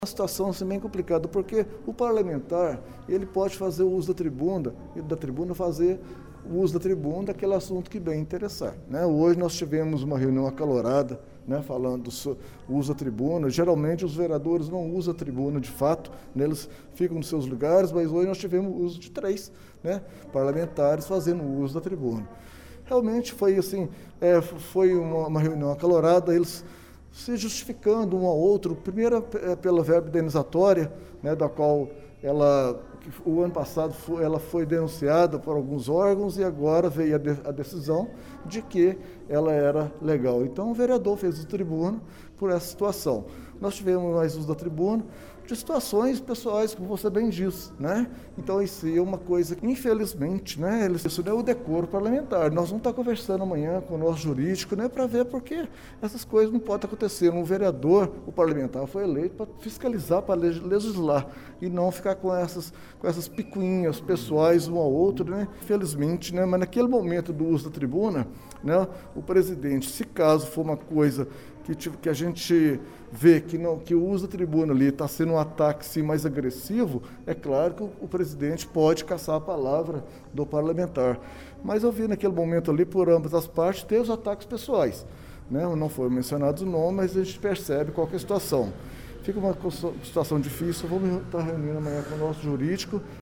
Uma situação assim, bem complicada, porque o parlamentar ele pode fazer o uso da tribuna fazer o uso da tribuna daquele assunto que bem interessar. Né? Hoje nós tivemos uma reunião acalorada, né, falando sobre o uso da tribuna. Geralmente os vereadores não usam a tribuna de fato, né, eles ficam nos seus lugares, mas hoje nós tivemos o uso de 3, né, parlamentares fazendo o uso da tribuna. Realmente foi assim, foi uma reunião acalorada, eles se justificando um ao outro, primeiro pela verba indenizatória, né, da qual o ano passado ela foi denunciada por alguns órgãos e agora veio a decisão de que ela era legal. Então o vereador fez o tribuno por essa situação. Nós tivemos mais uso da tribuna de situações pessoais, como você bem disse, né? Então isso é uma coisa que, infelizmente, né, isso não é o decoro parlamentar. Nós vamos estar conversando amanhã com o nosso jurídico, né, para ver porque essas coisas não podem acontecer. Um vereador, o parlamentar, foi eleito para fiscalizar, para legislar e não ficar com essas picuinhas pessoais um ao outro, né? Infelizmente, né, mas naquele momento do uso da tribuna, né, o presidente, se caso for uma coisa que a gente vê que o uso da tribuna ali está sendo um ataque sim, mais agressivo, é claro que o presidente pode caçar a palavra do parlamentar. Mas eu vi naquele momento ali, por ambas as partes, ter os ataques pessoais. Né? Não foi mencionado o nome, mas a gente percebe qual que é a situação. Fica uma situação difícil, vamos estar reunindo amanhã com o nosso jurídico